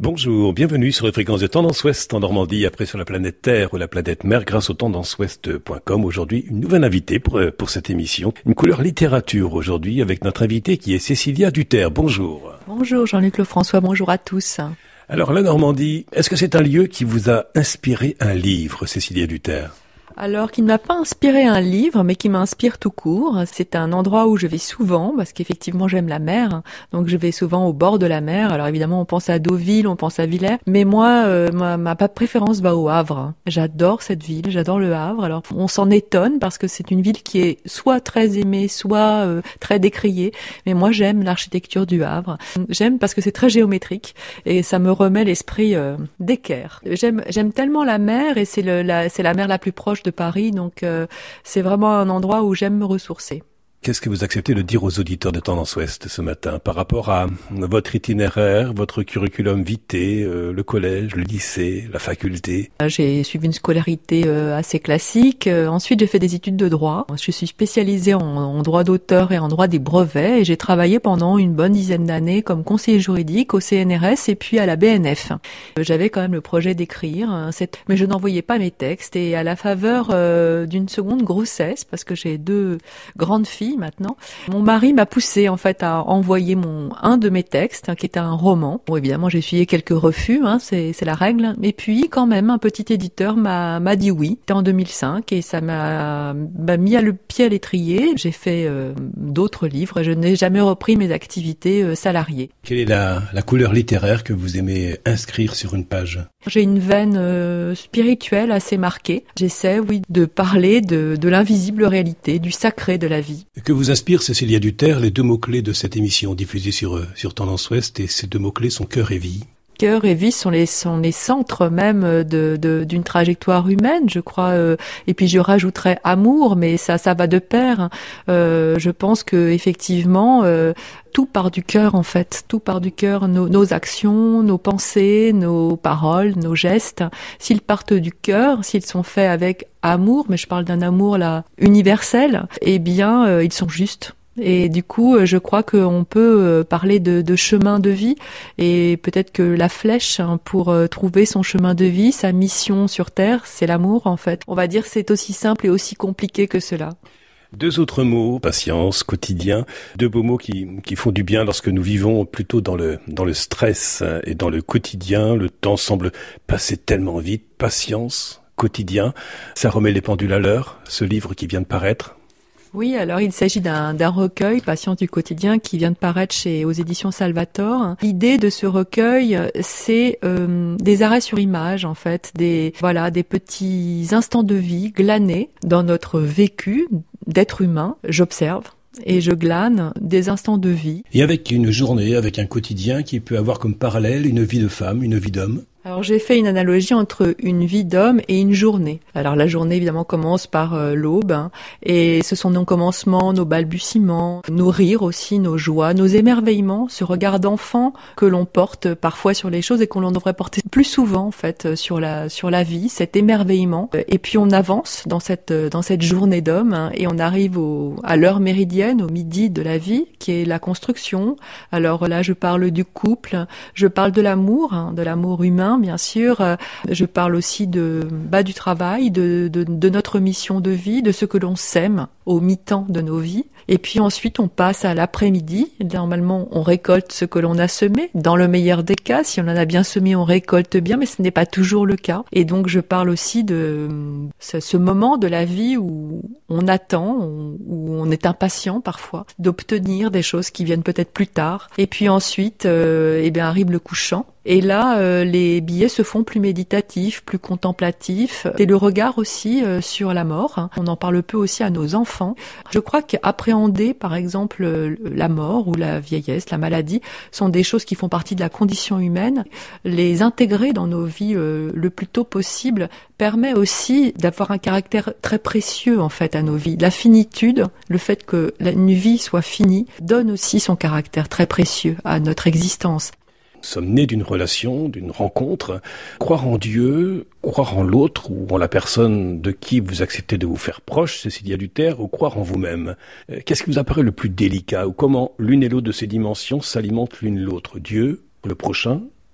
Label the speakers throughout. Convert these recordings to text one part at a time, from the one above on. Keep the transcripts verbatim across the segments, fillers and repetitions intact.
Speaker 1: Bonjour, bienvenue sur les fréquences de Tendance Ouest en Normandie, après sur la planète Terre ou la planète Mer grâce au tendance ouest point com. Aujourd'hui, une nouvelle invitée pour, pour cette émission, une couleur littérature aujourd'hui avec notre invitée qui est Cécilia Duterre. Bonjour.
Speaker 2: Bonjour Jean-Luc Lefrançois, bonjour à tous.
Speaker 1: Alors la Normandie, est-ce que c'est un lieu qui vous a inspiré un livre, Cécilia Duterre ?
Speaker 2: Alors, qui ne m'a pas inspiré un livre, mais qui m'inspire tout court. C'est un endroit où je vais souvent, parce qu'effectivement j'aime la mer, donc je vais souvent au bord de la mer. Alors évidemment, on pense à Deauville, on pense à Villers, mais moi, euh, ma, ma préférence va au Havre. J'adore cette ville, j'adore le Havre. Alors, on s'en étonne parce que c'est une ville qui est soit très aimée, soit euh, très décriée, mais moi j'aime l'architecture du Havre. J'aime parce que c'est très géométrique et ça me remet l'esprit euh, d'équerre. J'aime, j'aime tellement la mer et c'est, le, la, c'est la mer la plus proche de Paris, donc euh, c'est vraiment un endroit où j'aime me ressourcer.
Speaker 1: Qu'est-ce que vous acceptez de dire aux auditeurs de Tendance Ouest ce matin par rapport à votre itinéraire, votre curriculum vitae, euh, le collège, le lycée, la faculté ?
Speaker 2: J'ai suivi une scolarité euh, assez classique. Euh, ensuite, j'ai fait des études de droit. Je suis spécialisée en, en droit d'auteur et en droit des brevets et j'ai travaillé pendant une bonne dizaine d'années comme conseiller juridique au C N R S et puis à la B N F. Euh, j'avais quand même le projet d'écrire, hein, cette... mais je n'envoyais pas mes textes et à la faveur euh, d'une seconde grossesse, parce que j'ai deux grandes filles maintenant. Mon mari m'a poussé en fait à envoyer mon un de mes textes, hein, qui était un roman. Bon, évidemment, j'ai essuyé quelques refus, hein, c'est c'est la règle. Et puis, quand même, un petit éditeur m'a m'a dit oui. C'était en deux mille cinq et ça m'a, m'a mis à le pied à l'étrier. J'ai fait euh, d'autres livres et je n'ai jamais repris mes activités euh, salariées.
Speaker 1: Quelle est la, la couleur littéraire que vous aimez inscrire sur une page ?
Speaker 2: J'ai une veine euh, spirituelle assez marquée. J'essaie, oui, de parler de, de l'invisible réalité, du sacré de la vie.
Speaker 1: Que vous inspire, Cécilia Duterre, les deux mots-clés de cette émission diffusée sur, sur Tendance Ouest, et ces deux mots-clés sont cœur et vie.
Speaker 2: Cœur et vie sont les sont les centres même de, de d'une trajectoire humaine, je crois. Euh, et puis je rajouterais amour, mais ça ça va de pair. Euh, je pense que effectivement euh, tout part du cœur en fait, tout part du cœur. Nos, nos actions, nos pensées, nos paroles, nos gestes, s'ils partent du cœur, s'ils sont faits avec amour, mais je parle d'un amour là universel, eh bien euh, ils sont justes. Et du coup, je crois qu'on peut parler de, de chemin de vie et peut-être que la flèche hein, pour trouver son chemin de vie, sa mission sur Terre, c'est l'amour en fait. On va dire que c'est aussi simple et aussi compliqué que cela.
Speaker 1: Deux autres mots, patience, quotidien, deux beaux mots qui, qui font du bien lorsque nous vivons plutôt dans le, dans le stress et dans le quotidien. Le temps semble passer tellement vite. Patience, quotidien, ça remet les pendules à l'heure, ce livre qui vient de paraître.
Speaker 2: Oui, alors il s'agit d'un, d'un recueil, Patience du quotidien, qui vient de paraître chez aux éditions Salvator. L'idée de ce recueil, c'est euh, des arrêts sur image, en fait, des voilà, des petits instants de vie glanés dans notre vécu d'être humain. J'observe et je glane des instants de vie.
Speaker 1: Et avec une journée, avec un quotidien qui peut avoir comme parallèle une vie de femme, une vie d'homme.
Speaker 2: Alors j'ai fait une analogie entre une vie d'homme et une journée. Alors la journée évidemment commence par euh, l'aube hein, et ce sont nos commencements, nos balbutiements, nos rires aussi, nos joies, nos émerveillements, ce regard d'enfant que l'on porte parfois sur les choses et qu'on devrait porter plus souvent en fait sur la sur la vie, cet émerveillement. Et puis on avance dans cette dans cette journée d'homme hein, et on arrive au à l'heure méridienne, au midi de la vie qui est la construction. Alors là je parle du couple, je parle de l'amour, hein, de l'amour humain. Bien sûr, je parle aussi de bah, du travail, de, de, de notre mission de vie, de ce que l'on sème au mi-temps de nos vies. Et puis ensuite, on passe à l'après-midi. Normalement, on récolte ce que l'on a semé. Dans le meilleur des cas, si on en a bien semé, on récolte bien, mais ce n'est pas toujours le cas. Et donc, je parle aussi de ce, ce moment de la vie où on attend, on, où on est impatient parfois d'obtenir des choses qui viennent peut-être plus tard. Et puis ensuite, euh, eh bien, arrive le couchant. Et là, euh, les billets se font plus méditatifs, plus contemplatifs. Et le regard aussi euh, sur la mort. Hein. On en parle peu aussi à nos enfants. Je crois qu'appréhender, par exemple, euh, la mort ou la vieillesse, la maladie, sont des choses qui font partie de la condition humaine. Les intégrer dans nos vies euh, le plus tôt possible permet aussi d'avoir un caractère très précieux, en fait, à nos vies. La finitude, le fait que une vie soit finie, donne aussi son caractère très précieux à notre existence.
Speaker 1: Nous sommes nés d'une relation, d'une rencontre. Croire en Dieu, croire en l'autre ou en la personne de qui vous acceptez de vous faire proche, Cécilia Duterre, ou croire en vous-même. Qu'est-ce qui vous apparaît le plus délicat ou comment l'une et l'autre de ces dimensions s'alimentent l'une l'autre? Dieu, le prochain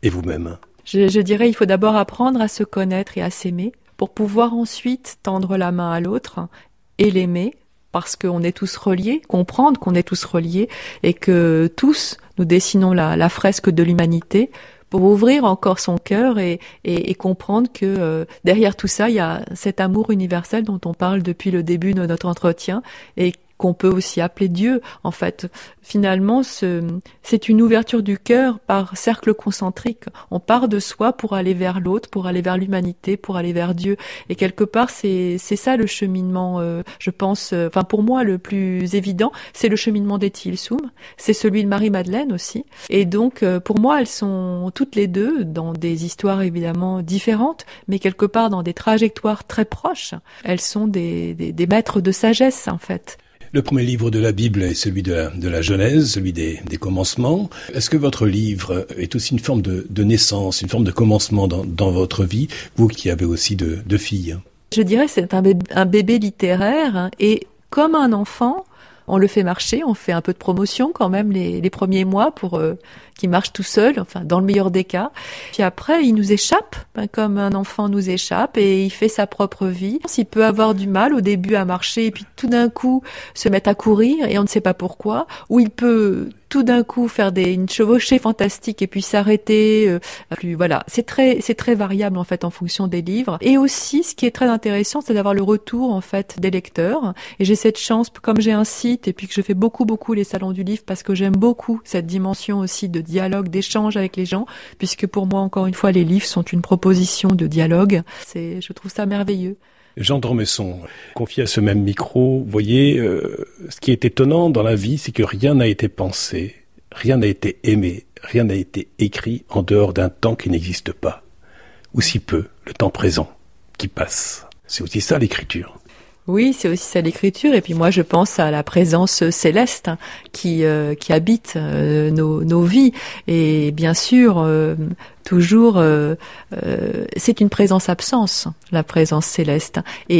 Speaker 1: Et vous-même?
Speaker 2: Je, je dirais, il faut d'abord apprendre à se connaître et à s'aimer pour pouvoir ensuite tendre la main à l'autre et l'aimer, parce qu'on est tous reliés, comprendre qu'on est tous reliés et que tous, nous dessinons la, la fresque de l'humanité pour ouvrir encore son cœur et, et, et comprendre que euh, derrière tout ça, il y a cet amour universel dont on parle depuis le début de notre entretien et qu'on peut aussi appeler Dieu. En fait, finalement, ce, c'est une ouverture du cœur par cercle concentrique. On part de soi pour aller vers l'autre, pour aller vers l'humanité, pour aller vers Dieu. Et quelque part, c'est, c'est ça le cheminement, euh, je pense, euh, enfin pour moi, le plus évident, c'est le cheminement d'Etty Hillesum, c'est celui de Marie-Madeleine aussi. Et donc, euh, pour moi, elles sont toutes les deux dans des histoires évidemment différentes, mais quelque part dans des trajectoires très proches. Elles sont des, des, des maîtres de sagesse, en fait.
Speaker 1: Le premier livre de la Bible est celui de la, de la Genèse, celui des, des commencements. Est-ce que votre livre est aussi une forme de, de naissance, une forme de commencement dans, dans votre vie, vous qui avez aussi deux de filles?
Speaker 2: Je dirais que c'est un bébé, un bébé littéraire, hein, et comme un enfant, on le fait marcher, on fait un peu de promotion quand même les, les premiers mois pour euh, qu'il marche tout seul, enfin dans le meilleur des cas. Puis après, il nous échappe, ben, comme un enfant nous échappe, et il fait sa propre vie. Il peut avoir du mal au début à marcher, et puis tout d'un coup se mettre à courir, et on ne sait pas pourquoi, ou il peut tout d'un coup faire des, une chevauchée fantastique et puis s'arrêter. Euh, plus, voilà, c'est très, c'est très variable en fait en fonction des livres. Et aussi, ce qui est très intéressant, c'est d'avoir le retour en fait des lecteurs. Et j'ai cette chance, comme j'ai un site et puis que je fais beaucoup beaucoup les salons du livre parce que j'aime beaucoup cette dimension aussi de dialogue, d'échange avec les gens, puisque pour moi encore une fois les livres sont une proposition de dialogue. C'est, je trouve ça merveilleux.
Speaker 1: Jean d'Ormesson, confié à ce même micro, vous voyez, euh, ce qui est étonnant dans la vie, c'est que rien n'a été pensé, rien n'a été aimé, rien n'a été écrit en dehors d'un temps qui n'existe pas. Ou si peu, le temps présent, qui passe. C'est aussi ça l'écriture.
Speaker 2: Oui, c'est aussi ça l'écriture. Et puis moi, je pense à la présence céleste qui euh, qui habite euh, nos nos vies. Et bien sûr, euh, toujours, euh, euh, c'est une présence-absence, la présence céleste.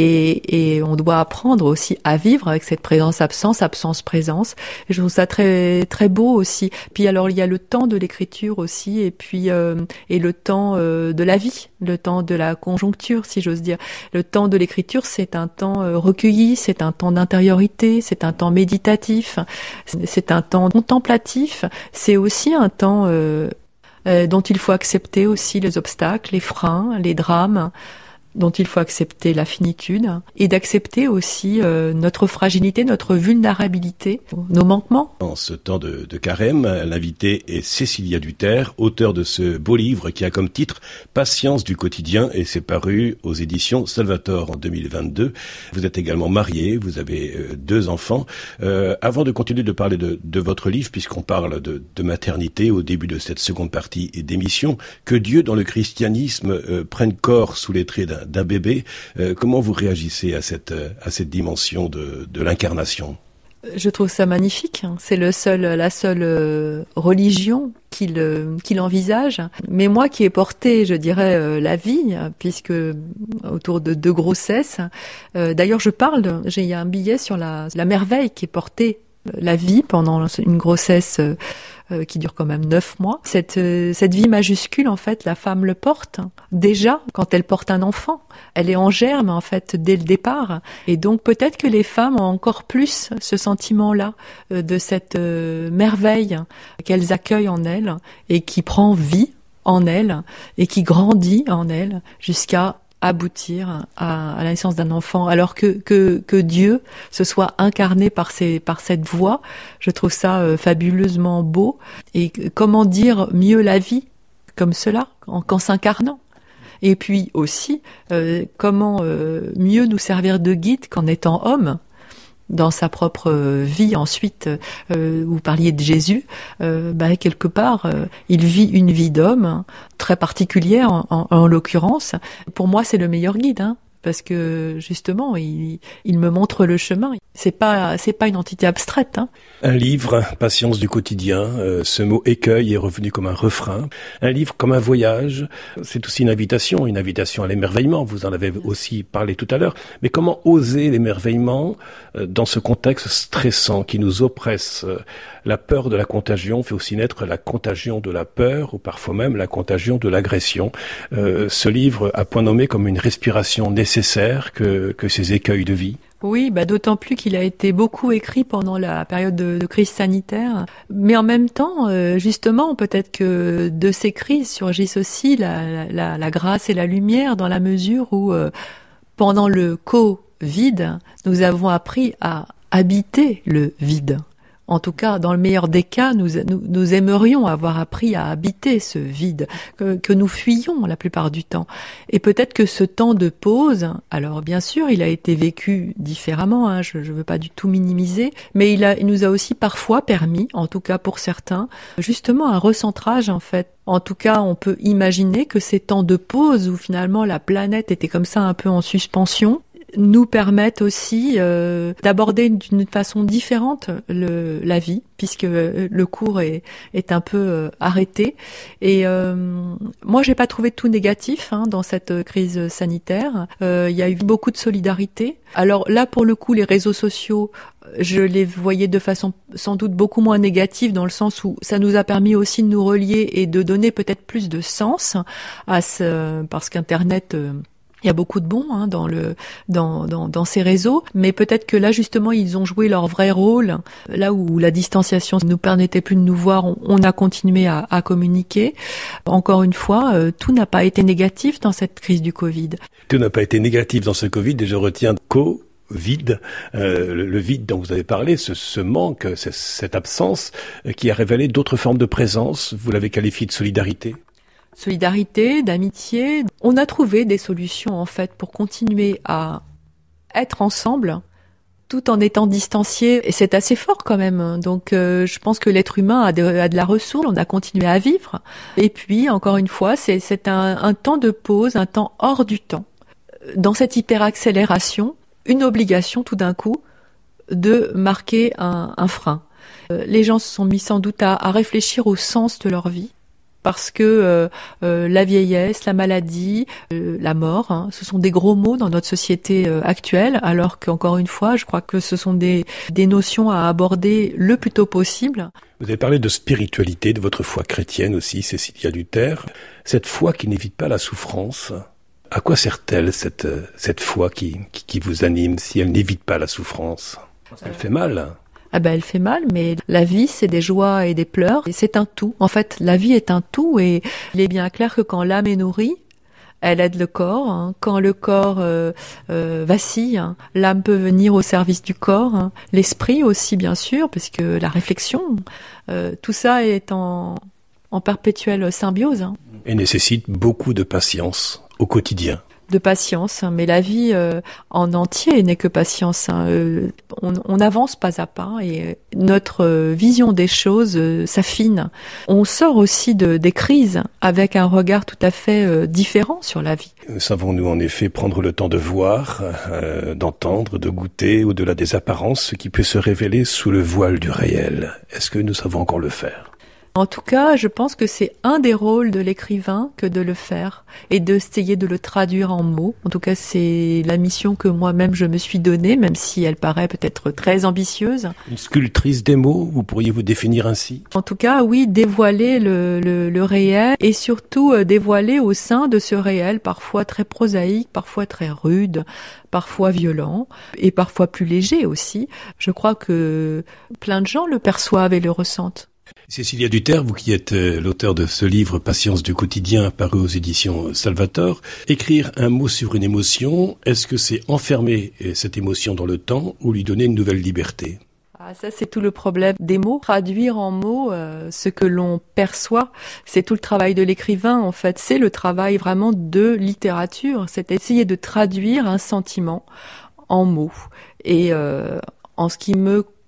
Speaker 2: Et, et on doit apprendre aussi à vivre avec cette présence-absence, absence-présence. Et je trouve ça très très beau aussi. Puis alors, il y a le temps de l'écriture aussi, et puis euh, et le temps euh, de la vie, le temps de la conjoncture, si j'ose dire. Le temps de l'écriture, c'est un temps euh, recueilli, c'est un temps d'intériorité, c'est un temps méditatif, c'est un temps contemplatif, c'est aussi un temps euh, euh, dont il faut accepter aussi les obstacles, les freins, les drames, dont il faut accepter la finitude et d'accepter aussi euh, notre fragilité, notre vulnérabilité, nos manquements.
Speaker 1: En ce temps de, de carême, l'invitée est Cécilia Duterre, auteure de ce beau livre qui a comme titre « Patience du quotidien » et c'est paru aux éditions Salvator en deux mille vingt-deux. Vous êtes également mariée, vous avez euh, deux enfants. Euh, avant de continuer de parler de, de votre livre, puisqu'on parle de, de maternité au début de cette seconde partie d'émission, que Dieu dans le christianisme euh, prenne corps sous les traits d'un d'un bébé, euh, comment vous réagissez à cette à cette dimension de de l'incarnation?
Speaker 2: Je trouve ça magnifique. C'est le seul, la seule euh, religion qu'il euh, qu'il envisage. Mais moi qui ai porté, je dirais, euh, la vie, puisque autour de deux grossesses. Euh, d'ailleurs, je parle. J'ai il y a un billet sur la la merveille qui est portée la vie pendant une grossesse euh, euh, qui dure quand même neuf mois. Cette euh, cette vie majuscule, en fait, la femme le porte déjà quand elle porte un enfant. Elle est en germe, en fait, dès le départ. Et donc peut-être que les femmes ont encore plus ce sentiment-là euh, de cette euh, merveille qu'elles accueillent en elles et qui prend vie en elles et qui grandit en elles jusqu'à aboutir à, à la naissance d'un enfant, alors que que que Dieu se soit incarné par ces par cette voie. Je trouve ça euh, fabuleusement beau. Et comment dire mieux la vie comme cela, en, qu'en s'incarnant. Et puis aussi, euh, comment euh, mieux nous servir de guide qu'en étant homme dans sa propre vie. Ensuite, euh, vous parliez de Jésus, euh, bah, quelque part, euh, il vit une vie d'homme, hein, très particulière en, en, en l'occurrence. Pour moi, c'est le meilleur guide, hein, parce que justement, il, il me montre le chemin. C'est pas, c'est pas une entité abstraite. Hein.
Speaker 1: Un livre, Patience du quotidien. Euh, ce mot écueil est revenu comme un refrain. Un livre comme un voyage. C'est aussi une invitation, une invitation à l'émerveillement. Vous en avez aussi parlé tout à l'heure. Mais comment oser l'émerveillement euh, dans ce contexte stressant qui nous oppresse? euh, La peur de la contagion fait aussi naître la contagion de la peur, ou parfois même la contagion de l'agression. Euh, ce livre a point nommé comme une respiration nécessaire que, que ces écueils de vie.
Speaker 2: Oui, bah d'autant plus qu'il a été beaucoup écrit pendant la période de, de crise sanitaire. Mais en même temps, euh, justement, peut-être que de ces crises surgissent aussi la, la, la grâce et la lumière, dans la mesure où, euh, pendant le Covid, nous avons appris à habiter le vide. En tout cas, dans le meilleur des cas, nous, nous, nous aimerions avoir appris à habiter ce vide que, que nous fuyons la plupart du temps. Et peut-être que ce temps de pause, alors bien sûr, il a été vécu différemment, hein, je ne veux pas du tout minimiser, mais il, a, il nous a aussi parfois permis, en tout cas pour certains, justement un recentrage en fait. En tout cas, on peut imaginer que ces temps de pause où finalement la planète était comme ça un peu en suspension, nous permettent aussi euh, d'aborder d'une façon différente le, la vie, puisque le cours est, est un peu euh, arrêté. Et euh, moi, j'ai pas trouvé tout négatif hein, dans cette crise sanitaire. Euh, il y a eu beaucoup de solidarité. Alors là, pour le coup, les réseaux sociaux, je les voyais de façon sans doute beaucoup moins négative, dans le sens où ça nous a permis aussi de nous relier et de donner peut-être plus de sens à ce, parce qu'Internet euh, il y a beaucoup de bons hein, dans le dans, dans dans ces réseaux, mais peut-être que là justement ils ont joué leur vrai rôle. Là où la distanciation ne nous permettait plus de nous voir, on, on a continué à, à communiquer. Encore une fois, euh, tout n'a pas été négatif dans cette crise du Covid.
Speaker 1: Tout n'a pas été négatif dans ce Covid, et je retiens co vide, euh, le, le vide dont vous avez parlé, ce, ce manque, ce, cette absence euh, qui a révélé d'autres formes de présence. Vous l'avez qualifié de solidarité.
Speaker 2: Solidarité, d'amitié. On a trouvé des solutions en fait pour continuer à être ensemble tout en étant distanciés, et c'est assez fort quand même. Donc euh, je pense que l'être humain a de, a de la ressource, on a continué à vivre. Et puis encore une fois, c'est, c'est un, un temps de pause, un temps hors du temps. Dans cette hyperaccélération, une obligation tout d'un coup de marquer un, un frein. Euh, les gens se sont mis sans doute à, à réfléchir au sens de leur vie. Parce que euh, euh, la vieillesse, la maladie, euh, la mort, hein, ce sont des gros mots dans notre société euh, actuelle, alors qu'encore une fois, je crois que ce sont des, des notions à aborder le plus tôt possible.
Speaker 1: Vous avez parlé de spiritualité, de votre foi chrétienne aussi, Cécilia Luther. Cette foi qui n'évite pas la souffrance, à quoi sert-elle cette, cette foi qui, qui, qui vous anime si elle n'évite pas la souffrance? Elle fait mal.
Speaker 2: Ah ben, elle fait mal, mais la vie, c'est des joies et des pleurs, et c'est un tout. En fait, la vie est un tout, et il est bien clair que quand l'âme est nourrie, elle aide le corps. Hein. Quand le corps euh, euh, vacille, hein, l'âme peut venir au service du corps. Hein. L'esprit aussi, bien sûr, parce que la réflexion, euh, tout ça est en, en perpétuelle symbiose. Hein.
Speaker 1: Et nécessite beaucoup de patience au quotidien.
Speaker 2: De patience, hein, mais la vie euh, en entier n'est que patience. Hein. Euh, on, on avance pas à pas et notre euh, vision des choses euh, s'affine. On sort aussi de, des crises avec un regard tout à fait euh, différent sur la vie.
Speaker 1: Savons-nous en effet prendre le temps de voir, euh, d'entendre, de goûter au-delà des apparences ce qui peut se révéler sous le voile du réel? Est-ce que nous savons encore le faire?
Speaker 2: En tout cas, je pense que c'est un des rôles de l'écrivain que de le faire et d'essayer de le traduire en mots. En tout cas, c'est la mission que moi-même je me suis donnée, même si elle paraît peut-être très ambitieuse.
Speaker 1: Une sculptrice des mots, vous pourriez vous définir ainsi?
Speaker 2: En tout cas, oui, dévoiler le, le, le réel et surtout euh, dévoiler au sein de ce réel, parfois très prosaïque, parfois très rude, parfois violent et parfois plus léger aussi. Je crois que plein de gens le perçoivent et le ressentent.
Speaker 1: Cécilia Luther, vous qui êtes euh, l'auteur de ce livre Patience du quotidien paru aux éditions Salvator, écrire un mot sur une émotion, est-ce que c'est enfermer euh, cette émotion dans le temps ou lui donner une nouvelle liberté?
Speaker 2: Ah, ça, c'est tout le problème des mots. Traduire en mots euh, ce que l'on perçoit, c'est tout le travail de l'écrivain, en fait. C'est le travail vraiment de littérature. C'est essayer de traduire un sentiment en mots. Et euh, en ce qui me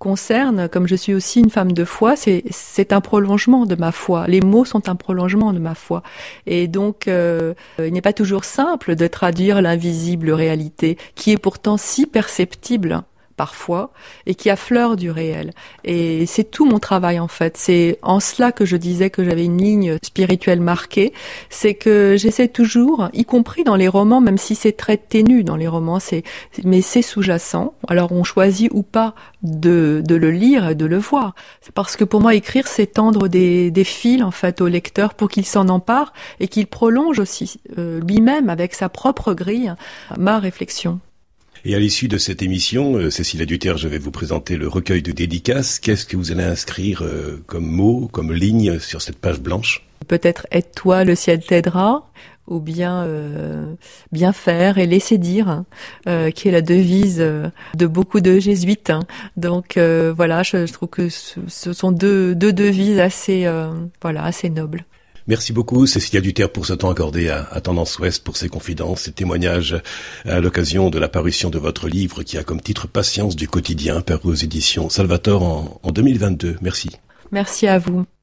Speaker 2: concerne, comme je suis aussi une femme de foi, c'est, c'est un prolongement de ma foi. Les mots sont un prolongement de ma foi. Et donc, euh, il n'est pas toujours simple de traduire l'invisible réalité, qui est pourtant si perceptible parfois, et qui affleure du réel. Et c'est tout mon travail, en fait. C'est en cela que je disais que j'avais une ligne spirituelle marquée. C'est que j'essaie toujours, y compris dans les romans, même si c'est très ténu dans les romans, c'est, mais c'est sous-jacent. Alors on choisit ou pas de, de le lire et de le voir. C'est parce que pour moi, écrire, c'est tendre des, des fils, en fait, au lecteur pour qu'il s'en empare et qu'il prolonge aussi, euh, lui-même, avec sa propre grille, ma réflexion.
Speaker 1: Et à l'issue de cette émission, euh, Cécilia Duterre, je vais vous présenter le recueil de dédicaces. Qu'est-ce que vous allez inscrire euh, comme mots, comme ligne sur cette page blanche?
Speaker 2: Peut-être aide-toi, le ciel t'aidera, ou bien euh, bien faire et laisser dire, hein, euh, qui est la devise euh, de beaucoup de jésuites. Hein. Donc euh, voilà, je, je trouve que ce, ce sont deux, deux devises assez, euh, voilà, assez nobles.
Speaker 1: Merci beaucoup, Cécilia Duterre, pour ce temps accordé à, à Tendance Ouest, pour ces confidences, ces témoignages à l'occasion de la parution de votre livre qui a comme titre Patience du quotidien, paru aux éditions Salvator en, en deux mille vingt-deux. Merci.
Speaker 2: Merci à vous.